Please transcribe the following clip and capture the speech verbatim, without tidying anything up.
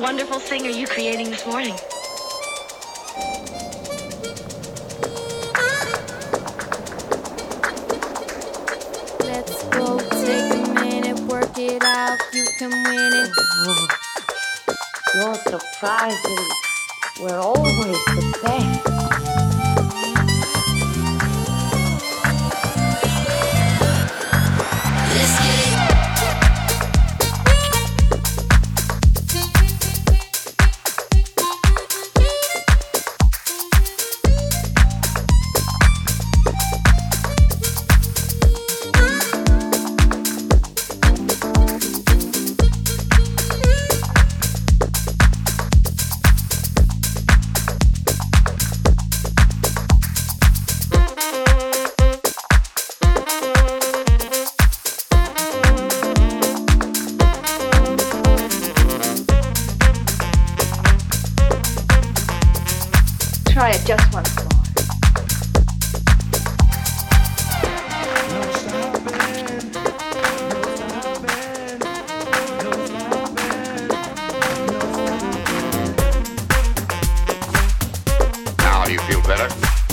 wonderful thing are you creating this morning? Let's go, take a minute, work it out, you can win it. Oh, your surprises were always the best. Let's get it. Try it just once more. Now do you feel better?